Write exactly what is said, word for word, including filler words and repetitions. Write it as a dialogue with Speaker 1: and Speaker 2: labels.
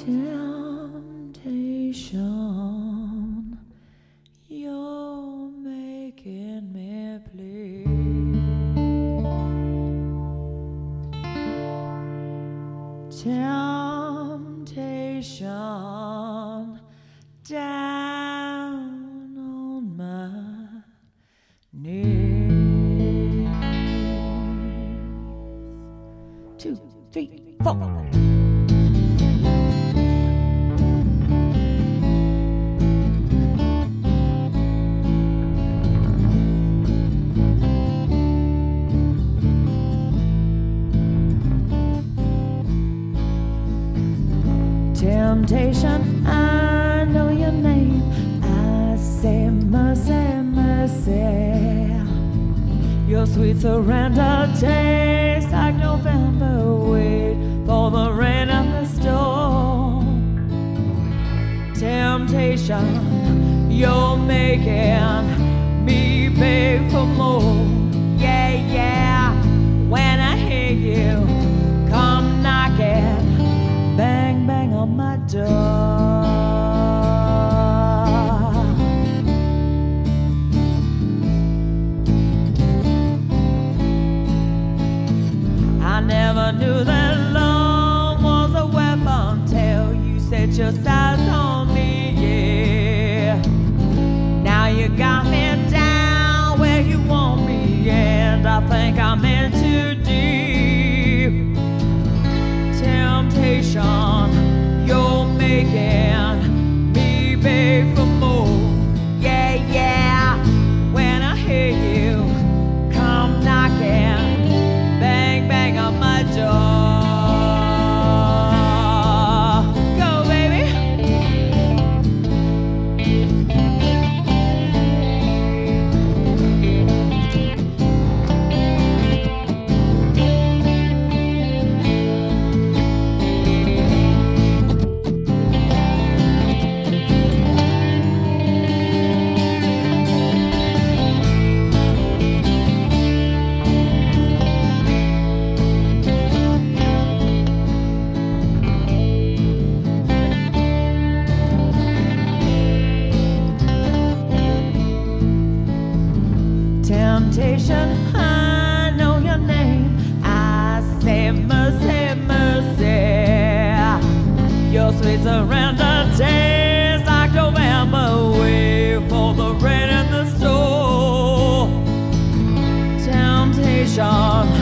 Speaker 1: Temptation, you're making me plead. Temptation, down on my knees. Two, three, four. Temptation, I know your name. I say mercy, mercy. Your sweet surrender tastes like November. Wait for the rain and the storm. Temptation, you're making me beg for more. Yeah, yeah. When I hear you come knocking, bang, bang on my door. I never knew that love was a weapon till you set your sights on me, yeah. Now you got me down where you want me, and I think I'm in too deep. Temptation, you're making me beg for more. Yeah, yeah. When I hear you come knocking, bang, bang on my door. Go, baby. Temptation, I know your name. I say mercy, mercy. Your sweet surrender tastes like November. Wait for the rain and the storm. Temptation,